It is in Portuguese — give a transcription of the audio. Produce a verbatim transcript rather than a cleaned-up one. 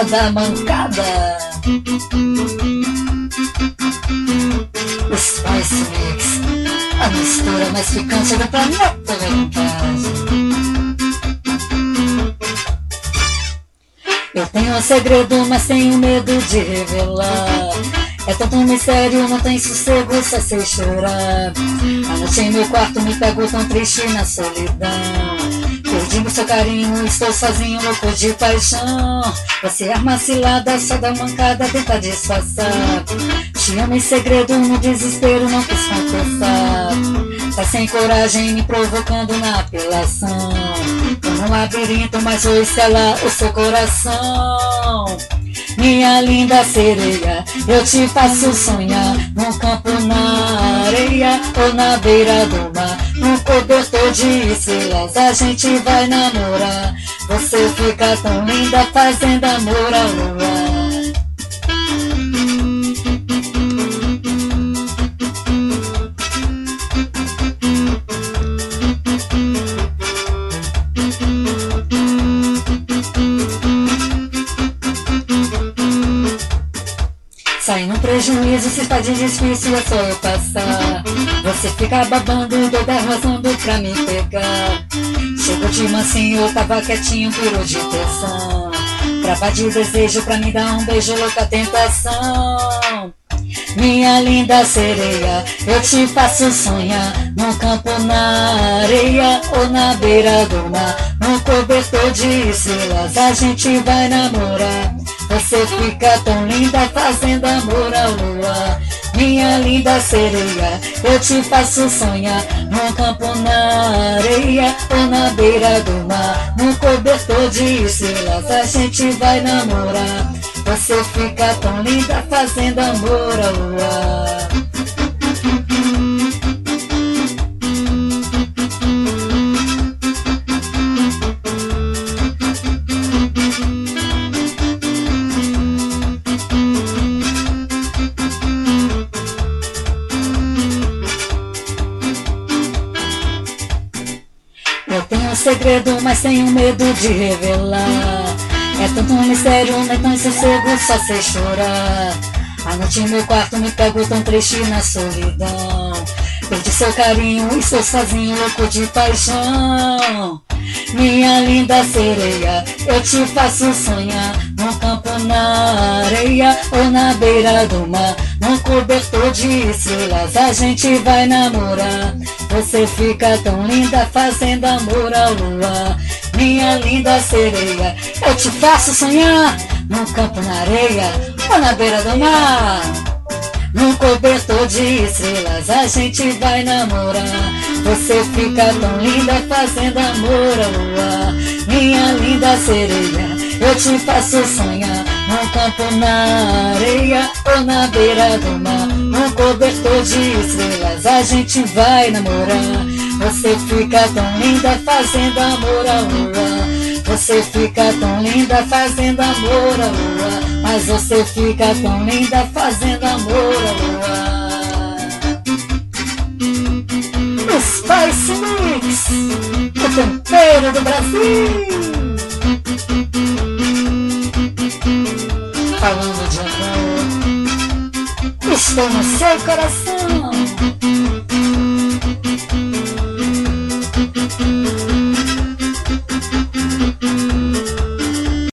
da mancada. Spice Mix, a mistura mais picante do planeta em casa. Eu tenho um segredo, mas tenho medo de revelar. É tanto mistério, não tem sossego, só sei chorar. A noite em meu quarto me pego tão triste na solidão. Perdi meu seu carinho, estou sozinho, louco de paixão. Você arma cilada, só dá mancada, tenta disfarçar. Te amo em segredo, no desespero, não quis confessar. Tá sem coragem, me provocando na apelação. Tô num labirinto, mas vou estelar o seu coração. Minha linda sereia, eu te faço sonhar. Num campo, na areia ou na beira do mar. Num cobertor de estrelas a gente vai namorar. Você fica tão linda fazendo amor à lua. Sai num prejuízo, se está de difícil é só eu passar. Você fica babando, doida arrasando pra me pegar. Chegou de mansinho, eu tava quietinho, virou de tensão. Trava de desejo pra me dar um beijo, louca tentação. Minha linda sereia, eu te faço sonhar. Num campo, na areia ou na beira do mar. Num cobertor de estrelas a gente vai namorar. Você fica tão linda fazendo amor à lua. Minha linda sereia, eu te faço sonhar. Num campo, na areia ou na beira do mar. Num cobertor de estrelas a gente vai namorar. Você fica tão linda fazendo amor à lua. Eu tenho um segredo, mas tenho medo de revelar. É tanto um mistério, não é tão sossego, só sei chorar. A noite em meu quarto me pego tão triste na solidão. Perdi seu carinho, estou sozinho, louco de paixão. Minha linda sereia, eu te faço sonhar. Num campo, na areia ou na beira do mar. Num cobertor de estrelas a gente vai namorar. Você fica tão linda fazendo amor à lua. Minha linda sereia, eu te faço sonhar. Num campo, na areia ou na beira do mar. Num cobertor de estrelas a gente vai namorar. Você fica tão linda fazendo amor à lua. Minha linda sereia, eu te faço sonhar. Num campo, na areia ou na beira do mar. Num cobertor de estrelas a gente vai namorar. Você fica tão linda fazendo amor à lua. Você fica tão linda fazendo amor à lua. Mas você fica tão linda fazendo amor à lua. Spice Mix, o tempero do Brasil. Falando de amor, estou no seu coração.